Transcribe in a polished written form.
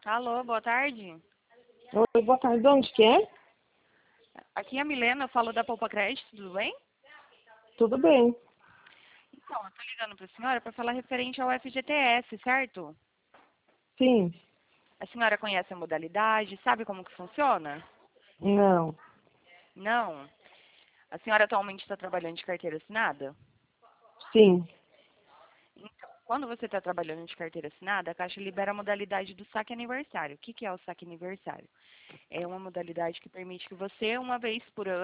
Alô, boa tarde. Oi, boa tarde. De onde que é? Aqui é a Milena, eu falo da Poupa Crédito, tudo bem? Tudo bem. Então, eu tô ligando para a senhora para falar referente ao FGTS, certo? Sim. A senhora conhece a modalidade, sabe como que funciona? Não. Não? A senhora atualmente está trabalhando de carteira assinada? Sim. Então, quando você está trabalhando de carteira assinada, a Caixa libera a modalidade do saque aniversário. O que que é o saque aniversário? É uma modalidade que permite que você, uma vez por ano,